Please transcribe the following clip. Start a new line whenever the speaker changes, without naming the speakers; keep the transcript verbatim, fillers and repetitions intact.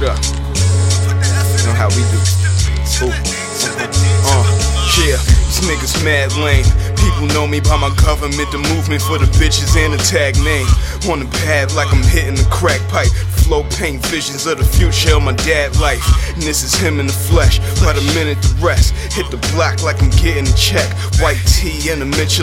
What up? You know how we do. Ooh. Uh, yeah, these niggas mad lame. People know me by my government, the movement for the bitches and the tag name. On the pad like I'm hitting the crack pipe. Flow paint visions of the future of my dad life. And this is him in the flesh, by the minute the rest. Hit the block like I'm getting a check. White tee and a Mitchell